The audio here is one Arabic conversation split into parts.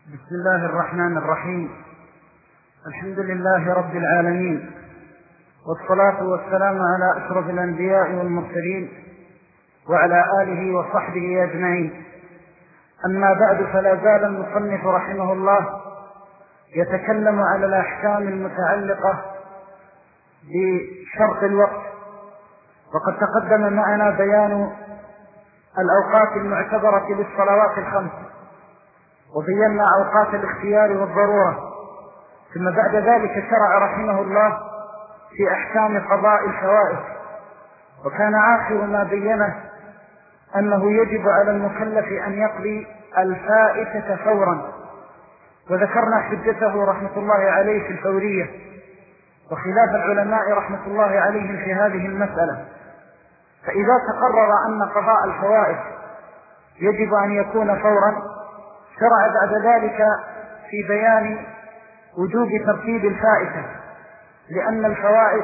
بسم الله الرحمن الرحيم. الحمد لله رب العالمين، والصلاة والسلام على أشرف الأنبياء والمرسلين وعلى آله وصحبه أجمعين. أما بعد، فلا زال المصنف رحمه الله يتكلم على الأحكام المتعلقة بشرط الوقت، وقد تقدم معنا بيان الأوقات المعتبرة للصلوات الخمس، وبينا أوقات الاختيار والضرورة. ثم بعد ذلك شرع رحمه الله في أحكام قضاء الفوائد، وكان آخر ما بينه أنه يجب على المكلف أن يقضي الفائتة فورا، وذكرنا حجته رحمة الله عليه في الفورية وخلاف العلماء رحمة الله عليهم في هذه المسألة. فإذا تقرر أن قضاء الفوائد يجب أن يكون فورا، شرع بعد ذلك في بيان وجوب ترتيب الفائتة، لأن الفوائد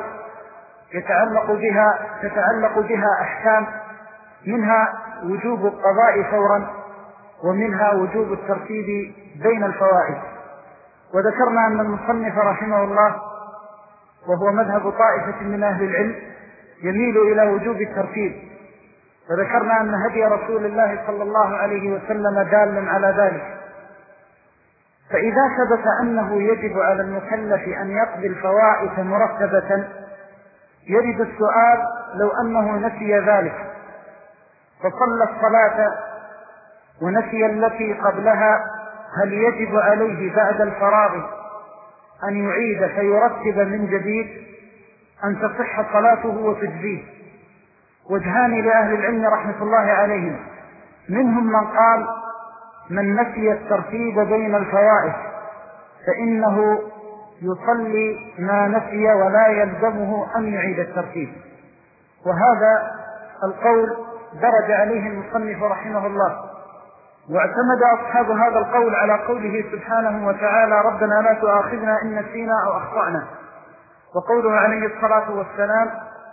تتعلق بها أحكام، منها وجوب القضاء فورا، ومنها وجوب الترتيب بين الفوائد. وذكرنا أن المصنف رحمه الله، وهو مذهب طائفة من أهل العلم، يميل إلى وجوب الترتيب، وذكرنا أن هدي رسول الله صلى الله عليه وسلم دال على ذلك. فإذا ثبت أنه يجب على المكلف أن يقضي الفوائد مرتبة، يرد السؤال: لو أنه نسي ذلك فصلى الصلاة ونسي التي قبلها، هل يجب عليه بعد الفراغ أن يعيد فيرتب من جديد، أن تصح صلاته وتجزيه؟ وجهان لأهل العلم رحمة الله عليهم، منهم من قال: من نسي الترتيب بين الفوائد فإنه يصلي ما نسي ولا يلزمه أن يعيد الترتيب، وهذا القول درج عليه المصنف رحمه الله. واعتمد أصحاب هذا القول على قوله سبحانه وتعالى: ربنا لا تؤاخذنا إن نسينا أو أخطأنا، وقوله عليه الصلاة والسلام: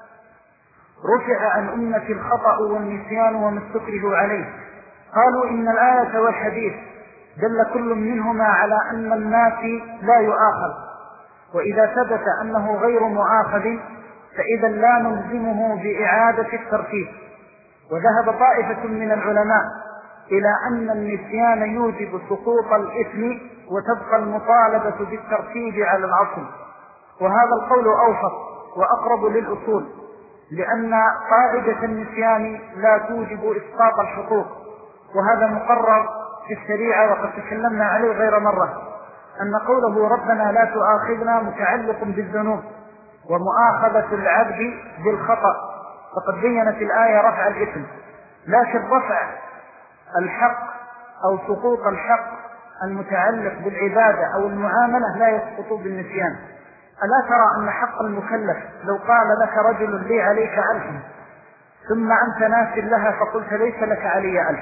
رفع عن أمة الخطأ والنسيان وما استكرهوا عليه. قالوا إن الآية والحديث دل كل منهما على أن الناسي لا يؤاخذ، وإذا ثبت أنه غير مؤاخذ فإذا لا نلزمه بإعادة الترتيب. وذهب طائفة من العلماء إلى أن النسيان يوجب سقوط الإثم وتبقى المطالبة بالترتيب على الأصل، وهذا القول أوفق وأقرب للأصول، لأن قاعدة النسيان لا توجب إسقاط الحقوق، وهذا مقرر في الشريعة، وقد تكلمنا عليه غير مرة، أن قوله ربنا لا تؤاخذنا متعلق بالذنوب ومؤاخذة العبد بالخطأ، فقد بينت الآية رفع الإثم، لكن رفع الحق أو سقوط الحق المتعلق بالعبادة أو المعاملة لا يسقط بالنسيان. ألا ترى أن حق المكلف لو قال لك رجل: لي عليك 1000، ثم أنت ناس لها فقلت: ليس لك علي 1000،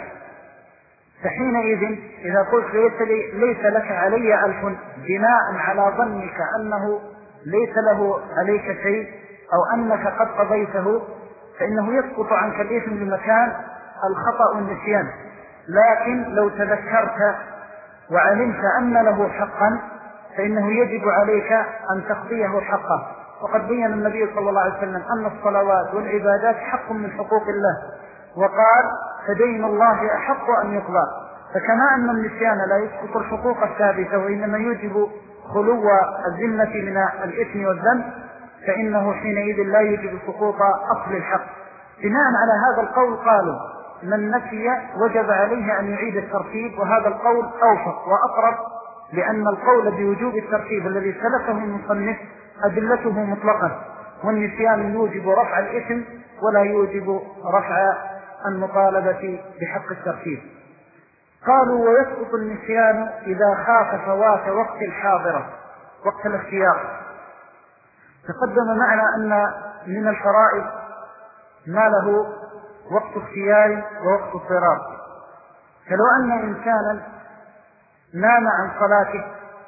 فحينئذ إذا قلت ليس لك علي 1000 بناء على ظنك أنه ليس له عليك شيء أو أنك قد قضيته، فإنه يسقط عنك الإثم بمكان الخطأ والنسيان. لكن لو تذكرت وعلمت أن له حقا فإنه يجب عليك أن تقضيه حقه. وقد بين النبي صلى الله عليه وسلم أن الصلوات والعبادات حق من حقوق الله، وقال: فدين الله أحق أن يقضى. فكما أن النسيان لا يسقط الحقوق الثابتة وإنما يوجب خلو الذمة من الإثم والذنب، فإنه حينئذ لا يوجب سقوط أصل الحق. بناء على هذا القول قالوا: من نسي وجب عليه أن يعيد الترتيب، وهذا القول أوفق وأقرب، لأن القول بوجوب الترتيب الذي سلكه المصنف أدلته مطلقة، والنسيان يوجب رفع الإثم ولا يوجب رفع المطالبة بحق الترتيب. قالوا: ويسقط النسيان إذا خاف فوات وقت الحاضرة، وقت الاختيار. تقدم معنا أن من الفرائض ما له وقت اختيار ووقت اضطرار، فلو أن إنسانا نام عن صلاته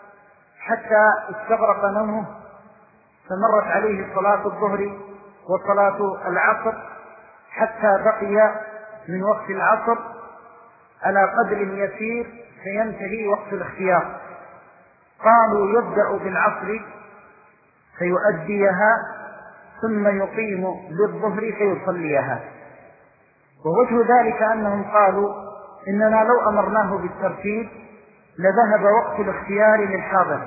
حتى استغرق نومه، فمرت عليه صلاة الظهر وصلاة العصر حتى بقي من وقت العصر، على قدر يسير فينتهي وقت الاختيار. قالوا يبدأ بالعصر فيؤديها ثم يقيم للظهر فيصليها. ووجه ذلك أنهم قالوا إننا لو أمرناه بالترتيب لذهب وقت الاختيار للحاضر،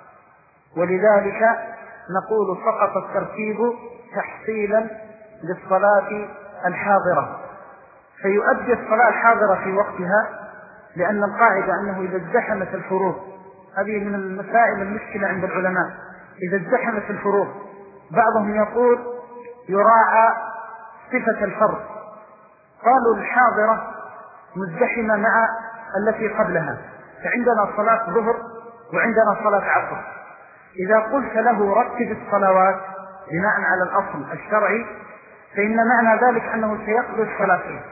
ولذلك نقول سقط الترتيب تحصيلا للصلاة الحاضرة، فيؤدي الصلاة الحاضرة في وقتها، لأن القاعدة أنه إذا ازدحمت الفروض، هذه من المسائل المشكلة عند العلماء، إذا ازدحمت الفروض بعضهم يقول يراعى صفة الفرض، قالوا الحاضرة مزدحمة مع التي قبلها، فعندنا صلاة ظهر وعندنا صلاة عصر، إذا قلت له رتب الصلوات بناء على الأصل الشرعي فإن معنى ذلك أنه سيقضي الصلاتين،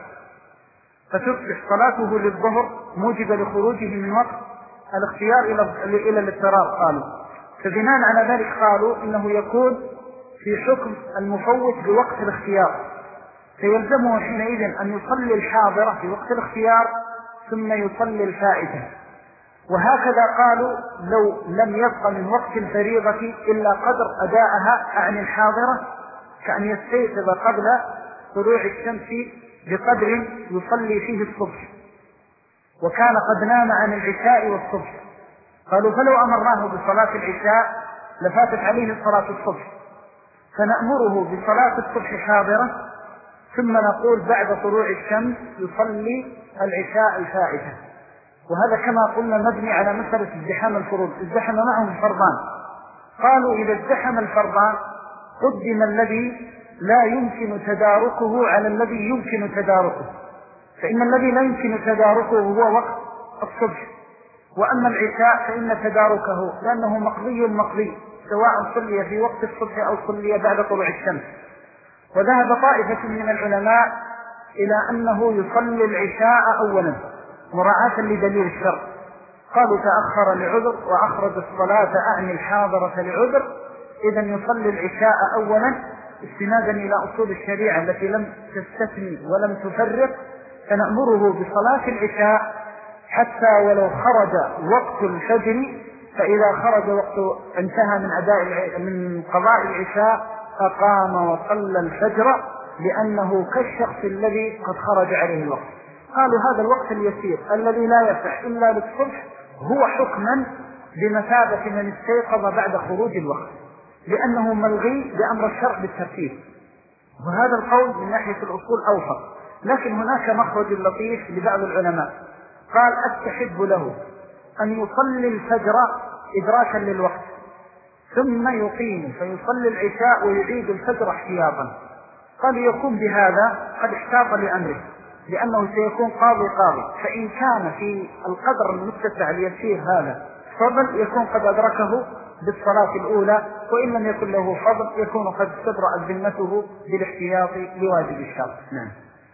فتصبح صلاته للظهر موجبة لخروجه من وقت الاختيار إلى الاضطرار. قالوا فبناء على ذلك قالوا إنه يكون في حكم المفوت بوقت الاختيار، فيلزمه حينئذ أن يصلي الحاضرة في وقت الاختيار ثم يصلي الفائتة. وهكذا قالوا لو لم يبق من وقت الفريضة إلا قدر أداءها عن الحاضرة، كأن يستيقظ قبل طلوع الشمس بقدر يصلي فيه الصبح، وكان قد نام عن العشاء والصبح، قالوا فلو أمرناه بصلاة العشاء لفاتت عليه صلاة الصبح، فنأمره بصلاة الصبح حاضرة ثم نقول بعد طلوع الشمس يصلي العشاء الفائتة. وهذا كما قلنا مبني على مسألة ازدحام الفروض، ازدحم معهم الفرضان، قالوا إذا ازدحم الفرضان قدم الذي لا يمكن تداركه على الذي يمكن تداركه، فإن الذي لا يمكن تداركه هو وقت الصبح، وأما العشاء فإن تداركه لأنه مقضي سواء صلي في وقت الصبح أو صلي بعد طلوع الشمس. وذهب طائفة من العلماء إلى أنه يصلي العشاء أولا مراعاة لدليل الشرع، قالوا تأخر لعذر وأخرج الصلاة أعني الحاضرة لعذر، إذن يصلي العشاء أولا استنادا إلى أصول الشريعة التي لم تستثني ولم تفرق، فنأمره بصلاة العشاء حتى ولو خرج وقت الفجر، فإذا خرج وقت انتهى من قضاء العشاء أقام وصلى الفجر، لأنه كالشخص الذي قد خرج عليه الوقت. قالوا هذا الوقت اليسير الذي لا يسع إلا للصبح هو حكما بمثابة من استيقظ بعد خروج الوقت، لأنه ملغي بأمر الشرع بالترتيب. وهذا القول من ناحية الأصول أوفق، لكن هناك مخرج لطيف لبعض العلماء قال أستحب له أن يصلي الفجر إدراكا للوقت ثم يقيم فيصلي العشاء ويعيد الفجر احتياطا. قال يكون بهذا قد احتاط لأمره، لأنه سيكون قاضي، فإن كان في القدر المتسع اليسير هذا فضل يكون قد أدركه بالصلاة الأولى، وإن لم يكن له فضل يكون قد استبرأت ذمته بالاحتياط لواجب الشرع. نعم.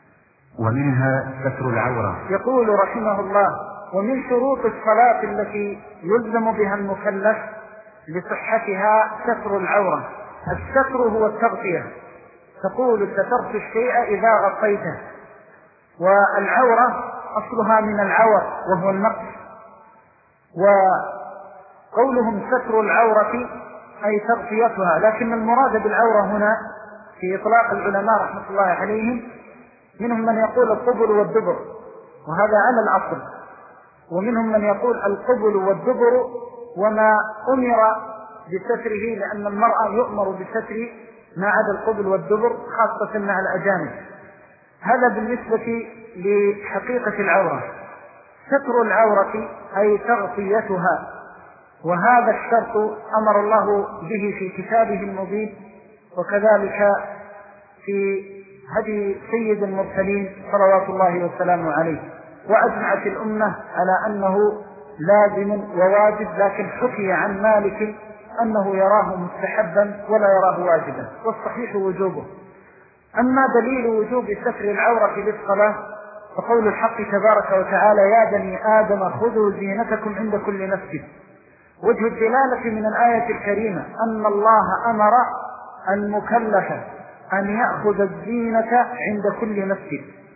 ومنها ستر العورة. يقول رحمه الله ومن شروط الصلاة التي يلزم بها المكلف لصحتها ستر العورة. الستر هو التغطية، تقول سترت الشيء إذا غطيته، والعورة أصلها من العور وهو النقص، وقولهم ستر العورة أي تغطيتها، لكن المراد بالعورة هنا في إطلاق العلماء رحمة الله عليهم منهم من يقول القبل والدبر وهذا على الأصل، ومنهم من يقول القبل والدبر وما أمر بستره، لأن المرأة يؤمر بستر ما عدا القبل والدبر خاصة مع الأجانب. هذا بالنسبة لحقيقة العورة. ستر العورة أي تغطيتها، وهذا الشرط أمر الله به في كتابه المبين، وكذلك في هدي سيد المرسلين صلوات الله وسلامه عليه، وأجمعت الأمة على أنه لازم وواجب، لكن حكي عن مالك أنه يراه مستحبا ولا يراه واجبا، والصحيح وجوبه. أما دليل وجوب ستر العورة للصلاة فقول الحق تبارك وتعالى يا بني آدم خذوا زينتكم عند كل مسجد. وجه الدلالة من الآية الكريمة أن الله أمر المكلف أن يأخذ الزينة عند كل مسجد،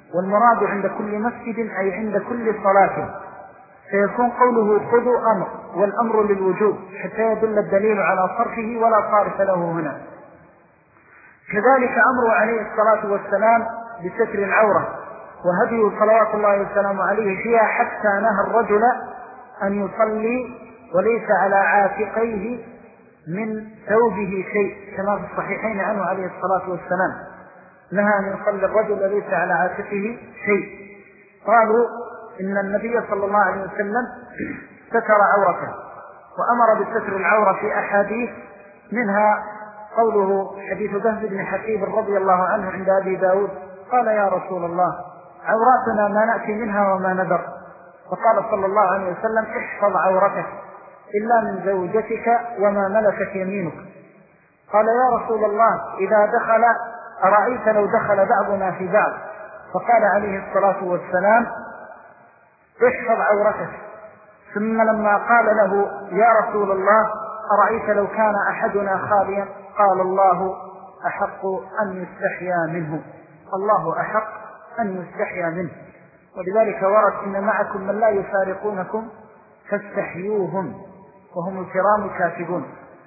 والمراد عند كل مسجد أي عند كل صلاة، فيكون قوله خذوا أمر، والأمر للوجوب حتى يدل الدليل على صرفه ولا صارف له هنا. كذلك أمر عليه الصلاة والسلام بستر العورة، وهديه صلوات الله والسلام عليه فيها حتى نهى الرجل أن يصلي وليس على عاتقيه من ثوبه شيء، كما في الصحيحين عنه عليه الصلاة والسلام نهى أن يصلي الرجل ليس على عاتقه شيء. قالوا إن النبي صلى الله عليه وسلم ستر عورته وأمر بستر العورة في أحاديث، منها قوله حديث بهز بن حكيم رضي الله عنه عند أبي داود قال يا رسول الله عوراتنا ما نأتي منها وما نذر، فقال صلى الله عليه وسلم احفظ عورتك إلا من زوجتك وما ملكت يمينك. قال يا رسول الله إذا دخل أرأيت لو دخل بعضنا في بعض، فقال عليه الصلاة والسلام احفظ عورتك. ثم لما قال له يا رسول الله أرأيت لو كان أحدنا خاليا، قال الله أحق أن يستحيا منه، الله أحق أن يستحيا منه. ولذلك ورد إن معكم من لا يفارقونكم فاستحيوهم وهم الكرام الكاتبون.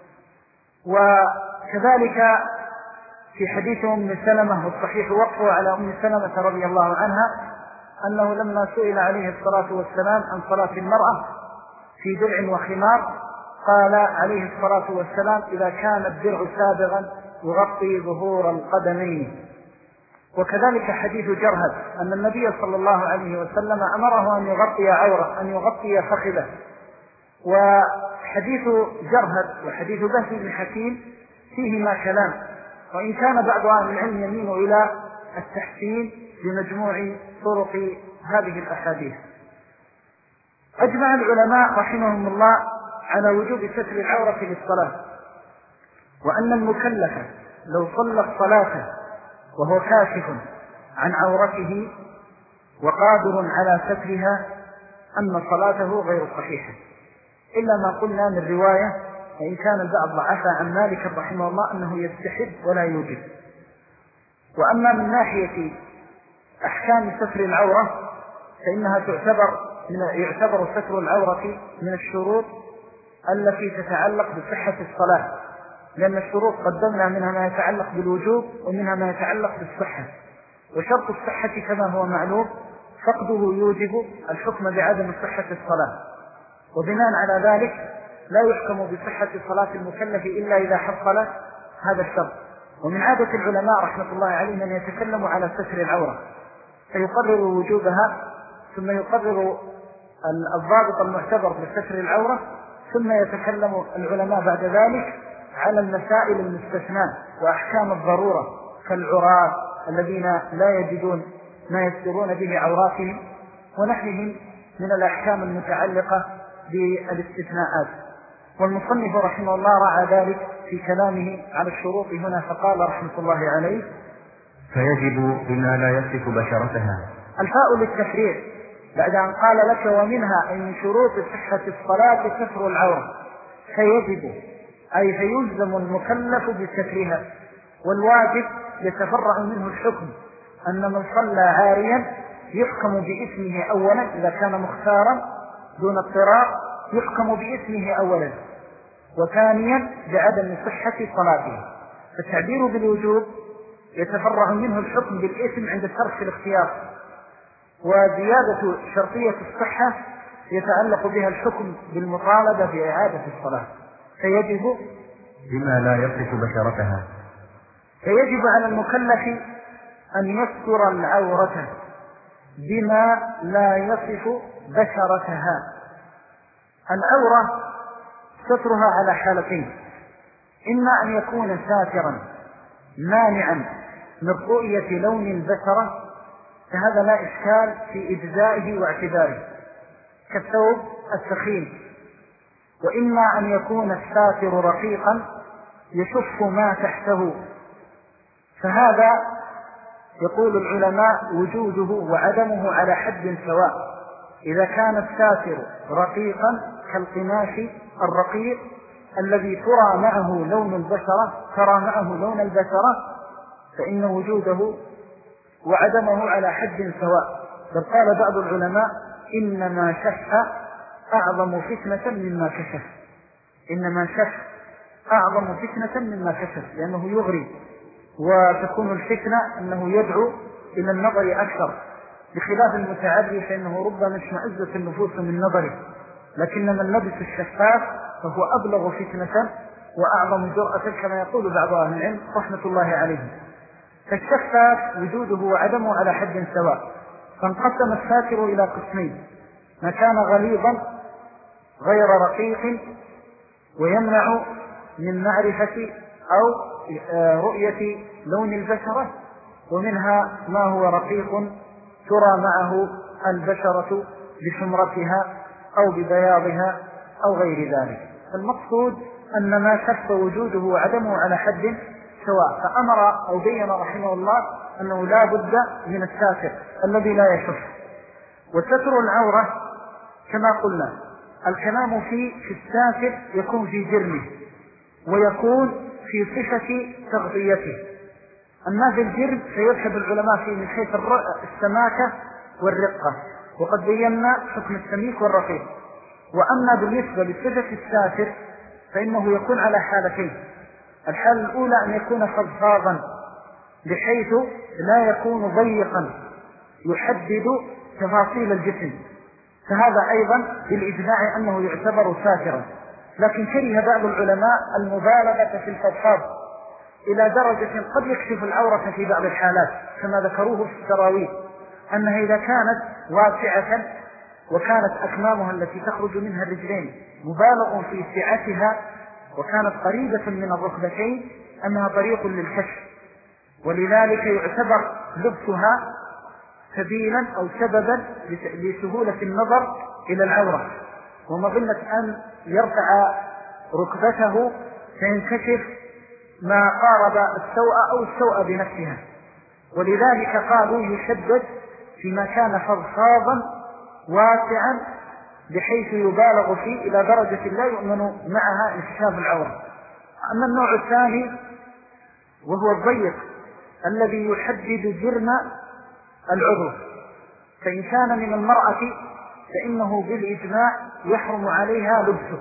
وكذلك في حديث أم سلمة والصحيح وقفه على أم سلمة رضي الله عنها أنه لما سئل عليه الصلاة والسلام عن صلاة المرأة في درع وخمار قال عليه الصلاة والسلام إذا كان الدرع سابغا يغطي ظهور القدمين. وكذلك حديث جرهد أن النبي صلى الله عليه وسلم أمره أن يغطي عورة، أن يغطي فخذه. وحديث جرهد وحديث بهز بن حكيم فيهما كلام، وإن كان بعض أهل العلم يميل إلى التحسين بمجموع طرق هذه الأحاديث. أجمع العلماء رحمهم الله على وجوب ستر العورة للصلاة، وأن المكلف لو صلى الصلاة وهو كاشف عن عورته وقادر على سترها أن صلاته غير صحيحة، إلا ما قلنا من رواية، وإن كان البعض ضعف عن مالك رحمه الله أنه يستحب ولا يوجب. وأما من ناحية أحكام ستر العورة فإنها يعتبر ستر العورة من الشروط التي تتعلق بصحة الصلاة، لأن الشروط قدمنا منها ما يتعلق بالوجوب ومنها ما يتعلق بالصحة. وشرط الصحة كما هو معلوم فقده يوجب الحكم بعدم صحة الصلاة، وبناء على ذلك لا يحكم بصحة صلاة المكلف إلا إذا حصل هذا الشرط. ومن عادة العلماء رحمة الله عليهم أن يتكلموا على ستر العورة فيقرر وجوبها، ثم يقرر الضابط المعتبر لستر العورة، ثم يتكلم العلماء بعد ذلك على المسائل المستثناة وأحكام الضرورة كالعراة الذين لا يجدون ما يسترون به عوراتهم ونحنهم من الأحكام المتعلقة بالاستثناءات. والمصنف رحمه الله رعى ذلك في كلامه على الشروط هنا فقال رحمة الله عليه فيجب بما لا يصف بشرتها. الفاء للتفريع بعد أن قال لك ومنها أي من شروط صحة الصلاة ستر العورة، فيجب أي فيلزم المكلف بسترها، والواجب يتفرع منه الحكم أن من صلى عاريا يحكم باسمه أولا إذا كان مختارا دون اضطرار، يحكم باسمه أولا، وثانيا بعدم صحة صلاته. فالتعبير بالوجوب يتفرع منه الحكم بالاسم عند ترك الاختيار، وزيادة شرطية الصحة يتعلق بها الحكم بالمطالبة بإعادة الصلاة. فيجب بما لا يصف بشرتها، فيجب على المكلف أن يستر العورة بما لا يصف بشرتها. العورة سترها على حالتين: إما أن يكون ساترا مانعا من رؤية لون البشرة، فهذا لا إشكال في إجزائه واعتباره كالثوب الثخين، وإما أن يكون الساتر رقيقا يشف ما تحته، فهذا يقول العلماء وجوده وعدمه على حد سواء. إذا كان الساتر رقيقا كالقماش الرقيق الذي ترى معه لون البشرة فإن وجوده وعدمه على حد سواء، بل قال بعض العلماء إنما شف أعظم فتنة مما كشف، إنما شف أعظم فتنة مما كشف، لأنه يغري، وتكون الفتنة أنه يدعو إلى النظر أكثر، بخلاف المتعري فإنه ربما اشمئزت النفوس من نظره، لكن من لبس الشفاف فهو أبلغ فتنة وأعظم جرأة كما يقول بعض أهل العلم رحمة الله عليهم. فالشفاف وجوده وعدمه على حد سواء، فانقسم الساتر إلى قسمين: ما كان غليظا غير رقيق ويمنع من معرفة أو رؤية لون البشرة، ومنها ما هو رقيق ترى معه البشرة بحمرتها أو ببياضها أو غير ذلك. المقصود أن ما شف وجوده وعدمه على حد سواء، فأمر أو بين رحمه الله أنه لا بد من الساتر الذي لا يشف. وستر العورة كما قلنا الكلام في الساتر يكون في جرمه ويكون في صفة تغطيته. أما في الجرم فيذهب العلماء فيه من حيث السماكة والرقة، وقد بينا حكم السميك والرقيق. وأما بالنسبة لصفة الساتر فإنه يكون على حالتين: الحالة الأولى أن يكون فضفاضا بحيث لا يكون ضيقا يحدد تفاصيل الجسم، فهذا أيضا بالإجماع أنه يعتبر ساترا. لكن كره بعض العلماء المبالغة في الفضفاض إلى درجة قد يكشف العورة في بعض الحالات، كما ذكروه في السراويل أنها إذا كانت واسعة وكانت أكمامها التي تخرج منها الرجلين مبالغ في سعتها وكانت قريبة من الركبتين أنها طريق للكشف، ولذلك يعتبر لبسها سبيلا أو سببا لسهولة النظر إلى العورة، ومظنة أن يرفع ركبته فينكشف ما قارب السوء أو السوء بنفسها. ولذلك قالوا يشدد فيما كان فضفاضا واسعا بحيث يبالغ فيه إلى درجة لا يؤمن معها انكشاف العورة. أما النوع الثاني وهو الضيق الذي يحدد جرم العضو، فإن كان من المرأة فإنه بالإجماع يحرم عليها لبسه،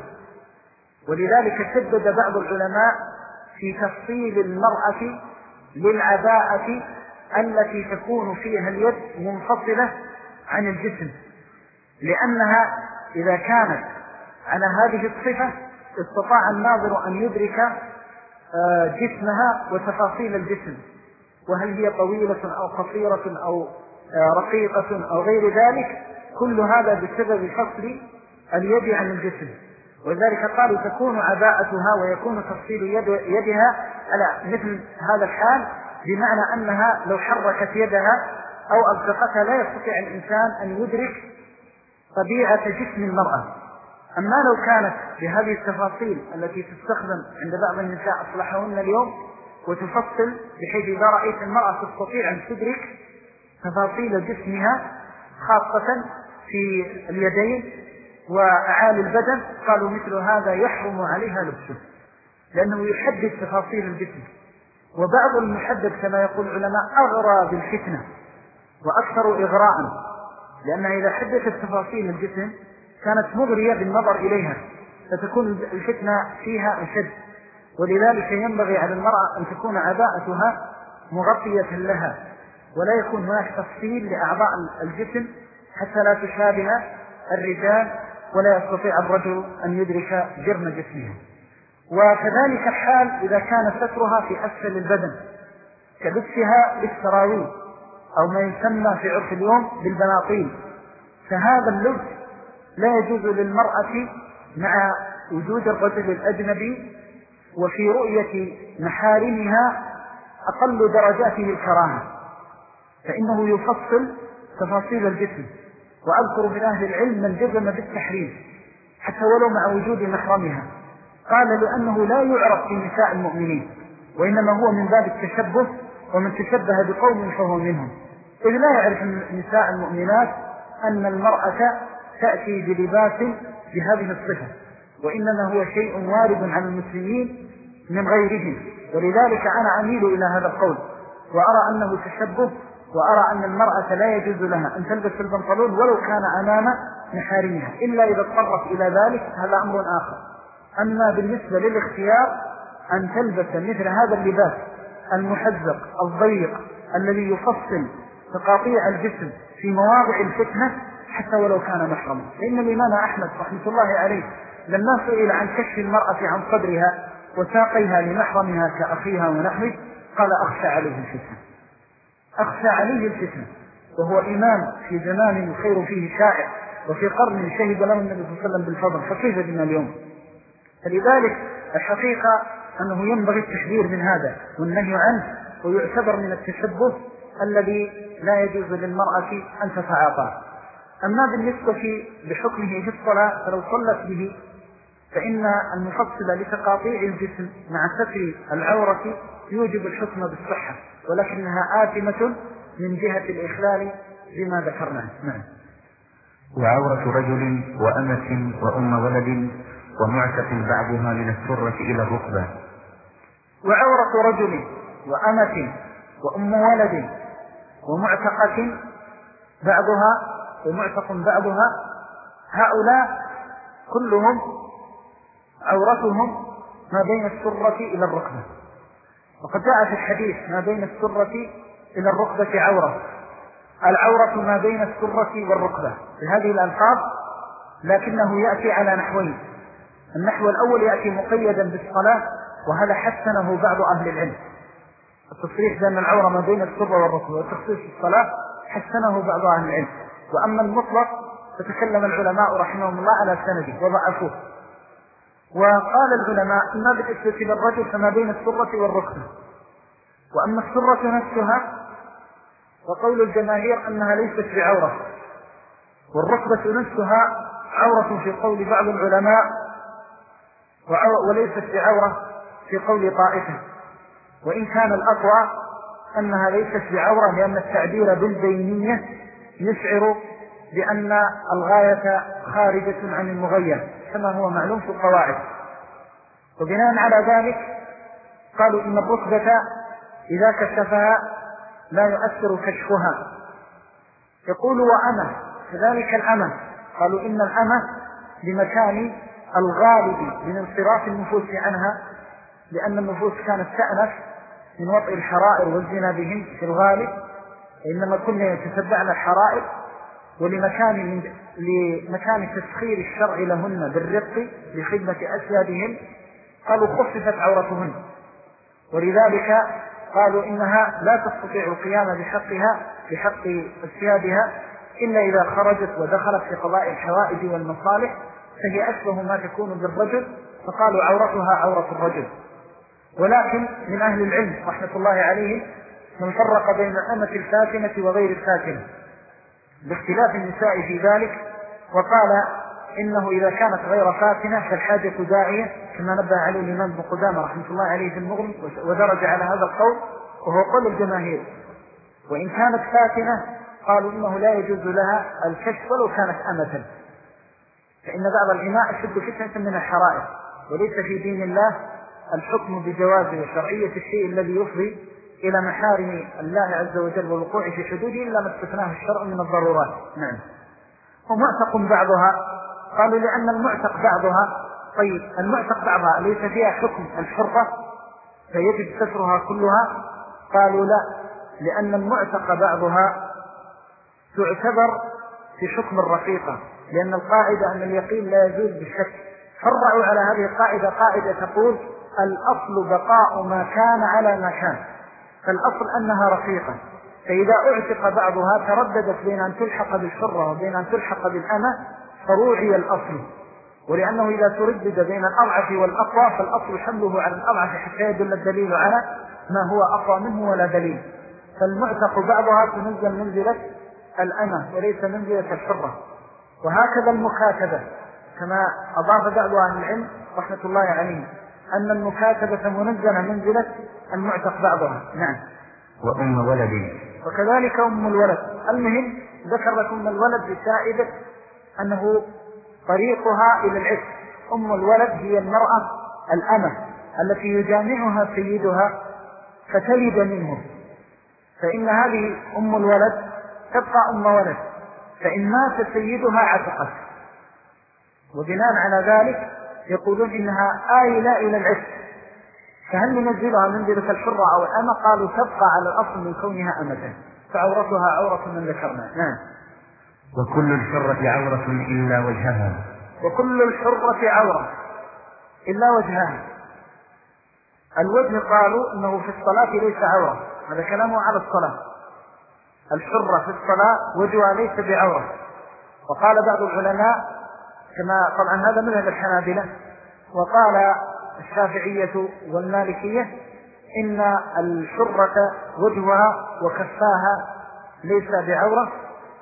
ولذلك شدد بعض العلماء في تفصيل المرأة للعباءة التي تكون فيها اليد منفصلة عن الجسم، لأنها إذا كانت على هذه الصفة استطاع الناظر أن يدرك جسمها وتفاصيل الجسم، وهل هي طويلة أو قصيرة أو رقيقة أو غير ذلك، كل هذا بسبب فصل اليد عن الجسم. ولذلك قالوا تكون عباءتها ويكون تفصيل يدها على مثل هذا الحال، بمعنى أنها لو حركت يدها أو ألصقتها لا يستطيع الإنسان أن يدرك طبيعة جسم المرأة. أما لو كانت بهذه التفاصيل التي تستخدم عند بعض النساء أصلحهن اليوم وتفصل بحيث إذا رأيت المرأة تستطيع أن تدرك تفاصيل جسمها خاصة في اليدين وأعالي البدن، قالوا مثل هذا يحرم عليها لبسه لأنه يحدد تفاصيل الجسم. وبعض المحدد كما يقول العلماء أغرى بالفتنة وأكثر إغراء، لأنها إذا حدثت تفاصيل الجسم كانت مغرية بالنظر إليها فتكون الفتنة فيها أشد. ولذلك ينبغي على المرأة أن تكون عباءتها مغطية لها ولا يكون هناك تفصيل لأعضاء الجسم حتى لا تشابه الرجال ولا يستطيع الرجل أن يدرك جرم جسمها. وكذلك الحال إذا كان سترها في أسفل البدن كلبسها بالسراويل أو ما يسمى في عرف اليوم بالبناطيل، فهذا اللبس لا يجوز للمرأة مع وجود الرجل الأجنبي وفي رؤية محارمها أقل درجاته الكراهة، فإنه يفصل تفاصيل الجسم. وأذكر من أهل العلم من جزم بالتحريم حتى ولو مع وجود محرمها، قال لأنه لا يعرف في نساء المؤمنين، وإنما هو من باب التشبه، ومن تشبه بقوم فهو منهم، إذ لا يعرف نساء المؤمنات أن المرأة تأتي بلباس بهذه الصفة، وإنما هو شيء وارد عن المسلمين من غيرهم. ولذلك أنا أميل إلى هذا القول وأرى أنه تشبه وأرى أن المرأة لا يجوز لها أن تلبس البنطلون ولو كان أمام محارمها إلا إذا اضطرت إلى ذلك، هذا أمر آخر. أما بالنسبة للاختيار أن تلبس مثل هذا اللباس المحزق الضيق الذي يفصل تقاطيع الجسم في مواضع الفتنة حتى ولو كان محرما، فإن الإمام أحمد رحمة الله عليه لما سئل عن كشف المرأة عن صدرها وساقيها لمحرمها كأخيها ونحوه قال أخشى عليه الفتنة، أخشى عليه الفتنة، وهو إمام في زمان الخير فيه شائع وفي قرن شهد له النبي صلى الله عليه وسلم بالفضل، فكيف بنا اليوم؟ فلذلك الحقيقة أنه ينبغي التحذير من هذا والنهي عنه، ويعتبر من التشبه الذي لا يجوز للمرأة أن تتعاطاه. أما بالنسبة بحكمه في الصلاة فلو صلت به فإن المفصل لتقاطيع الجسم مع ستر العورة يوجب الحكم بالصحة، ولكنها آثمة من جهة الإخلال بما ذكرناه. نعم. وعورة رجل وأمة وأم ولد ومعتق بعضها من السرة إلى الركبة. وعورة رجل وأمة وأم ولد ومعتقة بعضها ومعتق بعضها، هؤلاء كلهم عورتهم ما بين السرة إلى الركبة، وقد جاء في الحديث ما بين السرة إلى الركبة عورة، العورة ما بين السرة والركبة بهذه الألفاظ، لكنه يأتي على نحوين. النحو الأول يأتي مقيدا بالصلاة، وهذا حسنه بعض أهل العلم، التصريح بأن العورة ما بين السرة والركبة وتخصيص الصلاة حسنه بعض أهل العلم. وأما المطلق فتكلم العلماء رحمهم الله على سنده وضعفوه، وقال العلماء إما بالنسبة للرجل فما بين السرة والركبة، وأما السرة نفسها وقول الجماهير أنها ليست بعورة، والركبة نفسها عورة في قول بعض العلماء وليست بعورة في قول طائفة، وإن كان الأقوى أنها ليست بعورة لأن التعبير بالبينية يشعر بأن الغاية خارجة عن المغير كما هو معلوم في القواعد. وبناء على ذلك قالوا إن الركبة إذا كشفها لا يؤثر كشفها. يقول وأمة كذلك الأمة، قالوا إن الأمة بمكان الغالب من انصراف النفوس عنها، لأن النفوس كانت تأنف من وطئ الحرائر والزنا بهم في الغالب، إنما كنا يتتبعن الحرائر، لمكان تسخير الشرع لهن بالرق لخدمة أسيادهن قالوا خففت عورتهن، ولذلك قالوا إنها لا تستطيع القيام بحق أسيادها إلا إذا خرجت ودخلت في قضاء الحوائج والمصالح، فهي أشبه ما تكون بالرجل، فقالوا عورتها عورة الرجل. ولكن من أهل العلم رحمة الله عليهم من فرق بين الأمة الفاتنة وغير الفاتنة باختلاف النساء في ذلك، وقال إنه إذا كانت غير فاتنة فالحاجة داعية كما نبه عليه الإمام ابن قدامة رحمة الله عليه في المغني ودرج على هذا القول وهو قول الجماهير. وإن كانت فاتنة قالوا إنه لا يجوز لها الكشف ولو كانت أمة، فإن بعض الإماء أشد فتنة من الحرائر، وليس في دين الله الحكم بجواز وشرعية الشيء الذي يفضي إلى محارم الله عز وجل والوقوع في حدوده إلا ما استثناه الشرع من الضرورات. نعم. ومعتق بعضها قالوا لأن المعتق بعضها، طيب المعتق بعضها ليس فيها حكم الحرة فيجب كسرها كلها؟ قالوا لا، لأن المعتق بعضها تعتبر في حكم الرقيقة، لأن القاعدة أن اليقين لا يزول بالشك، فرعوا على هذه القاعدة قاعدة تقول الأصل بقاء ما كان على ما كان، فالأصل أنها رقيقة، فإذا اعتق بعضها ترددت بين أن تلحق بالحرة وبين أن تلحق بالأمة فروعي الأصل، ولأنه إذا تردد بين الأضعف والأقوى فالأصل حمله على الأضعف حتى يدل الدليل على ما هو أقوى منه ولا دليل، فالمعتق بعضها تنزل منزلة الأمة وليس منزلة الحرة. وهكذا المكاتبة كما أضاف بعض أهل العلم رحمة الله عليه أن المكاتبة منزلة منزلة المعتق بعضها. نعم. وأم ولد وكذلك أم الولد. المهم ذكر لكم الولد بسائدة أنه طريقها إلى العتق. أم الولد هي المرأة الأمة التي يجامعها سيدها فتلد منه، فإن هذه أم الولد تبقى أم ولد، فإن مات سيدها عتقت. وبناء على ذلك يقولون إنها آيلة إلى العتق، فهل ننزلها منزلة الحرة أو الأمة؟ قالوا تبقى على الأصل من كونها أمة، فعورتها عورة من ذكرنا. نعم. وكل الحرة عورة إلا وجهها. وكل الحرة عورة إلا وجهها. الوجه قالوا إنه في الصلاة ليس عورة، هذا كلامه على الصلاة. الحرة في الصلاة وجهها ليس بعورة. وقال بعض العلماء كما طبعا هذا مذهب الحنابلة، وقال الشافعية والمالكية إن الحرة وجهها وكفاها ليس بعورة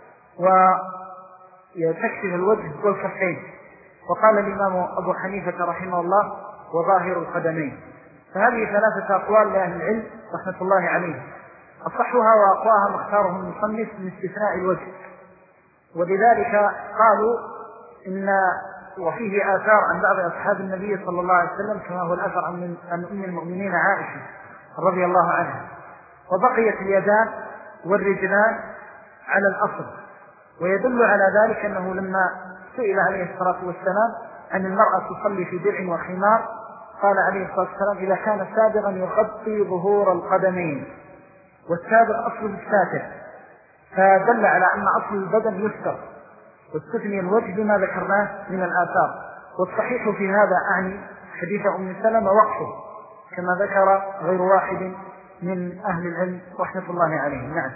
وتكشف الوجه والكفين. وقال الإمام أبو حنيفة رحمه الله وظاهر القدمين. فهذه ثلاثة أقوال لأهل العلم رحمة الله عليه، أصحها وأقواها مختاره المصنف من استثناء الوجه. ولذلك قالوا إن وفيه آثار عن بعض أصحاب النبي صلى الله عليه وسلم كما هو الأثر عن أم المؤمنين عائشة رضي الله عنها. وبقيت اليدان والرجلان على الأصل. ويدل على ذلك أنه لما سئل عليه الصلاة والسلام أن المرأة تصلي في درع وخمار قال عليه الصلاة والسلام إذا كان سابغا يغطي ظهور القدمين، والسابغ أصل الساتر، فدل على أن أصل البدن يستر، واستثني الوجه بما ذكرناه من الآثار. والصحيح في هذا أعني حديث أم سلمة وقفه كما ذكر غير واحد من أهل العلم رحمة الله عليهم. نعم.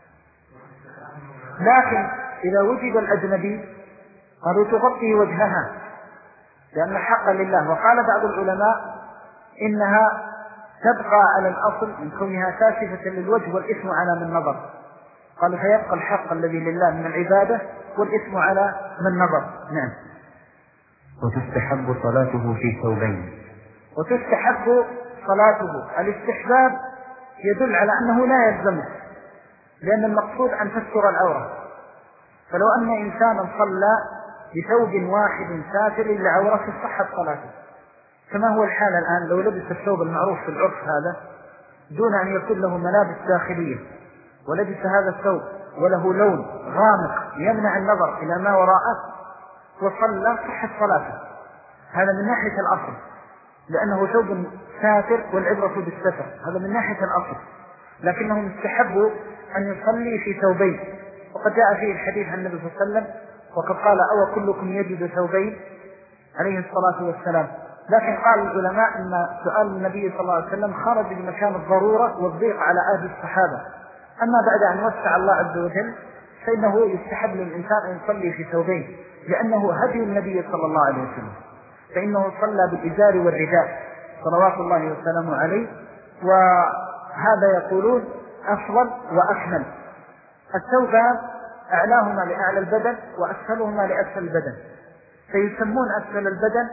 لكن إذا وجد الأجنبي قالوا تغطي وجهها لأن الحق لله. وقال بعض العلماء إنها تبقى على الأصل من كونها كاشفة للوجه والإثم على من نظر. قالوا فيبقى الحق الذي لله من العبادة والإثم على من نظر. نعم. وتستحب صلاته في ثوبين. وتستحب صلاته. الاستحباب يدل على أنه لا يلزمه، لأن المقصود أن تستر العورة. فلو أن إنسانا صلى بثوب واحد ساتر لعورته صحت صلاته، كما هو الحال الآن لو لبس الثوب المعروف في العرف هذا دون أن يكون له ملابس داخلية، ولبس هذا الثوب وله لون غامق يمنع النظر إلى ما وراءه وصلى صحت صلاته. هذا من ناحية الأصل، لأنه ثوب ساتر والعبرة بالستر، هذا من ناحية الأصل. لكنه مستحب أن يصلي في ثوبين، وقد جاء فيه الحديث عن النبي صلى الله عليه وسلم وقد قال أو كلكم يجد ثوبين عليه الصلاة والسلام. لكن قال العلماء أن سؤال النبي صلى الله عليه وسلم خرج بمكان الضرورة والضيق على عهد الصحابة. أما بعد أن وسع الله عز وجل فإنه يستحب للإنسان أن يصلي في ثوبين، لأنه هدي النبي صلى الله عليه وسلم، فإنه صلى بالإزار والرداء صلوات الله وسلامه عليه. وهذا يقولون أفضل وأكمل. الثوبان أعلاهما لأعلى البدن وأسفلهما لأسفل البدن، فيسمون أسفل البدن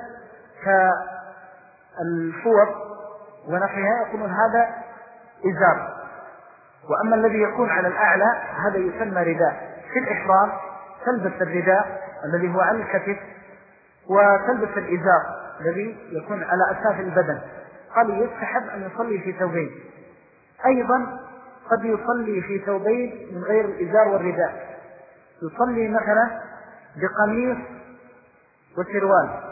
كالفوط ونحيها يقولون هذا إزار. وأما الذي يكون على الأعلى هذا يسمى رداء. في الإحرام تلبس الرداء الذي هو على الكتف وتلبس الإزار الذي يكون على أساف البدن. قال يستحب أن يصلي في ثوبين. أيضا قد يصلي في ثوبين من غير الإزار والرداء، يصلي مثلا بقميص وسروال